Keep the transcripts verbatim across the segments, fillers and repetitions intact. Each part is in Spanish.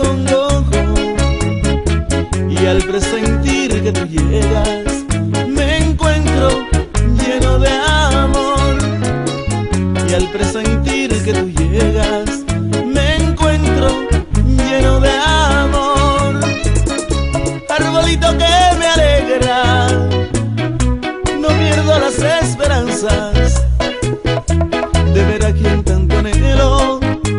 acongojo, y al presentir que tú llegas me encuentro lleno de amor. Y al presentir que tú llegas me encuentro lleno de amor. Arbolito que me alegra, no pierdo las esperanzas de ver a quien tanto anhelo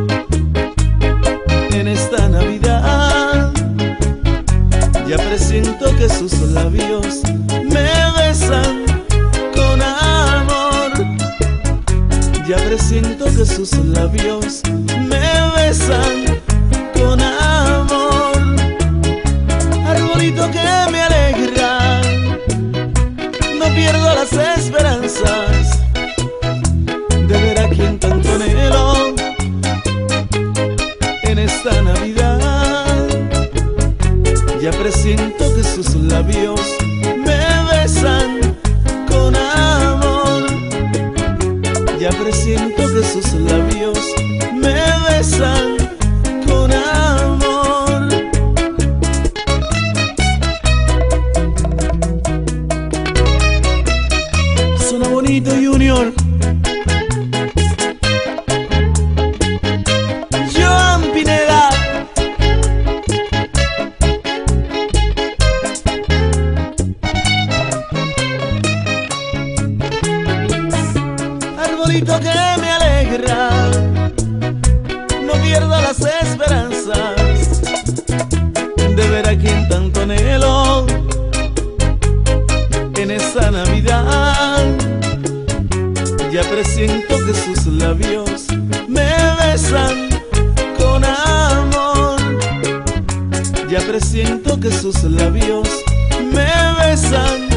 en esta Navidad. Ya presiento que sus labios me besan con amor. Ya presiento que sus labios me besan con amor. Arbolito que me alegra, no pierdo las esperanzas de ver a quien tanto anhelo en esta Navidad. Ya presiento que sus labios me besan con amor. Ya presiento que sus labios me besan con amor. Suena bonito, Junior. Joan Pineda. Arbolito que me alegra, no pierdo las esperanzas de ver a quien tanto anhelo en esta Navidad. Ya presiento que sus labios me besan con amor. Ya presiento que sus labios me besan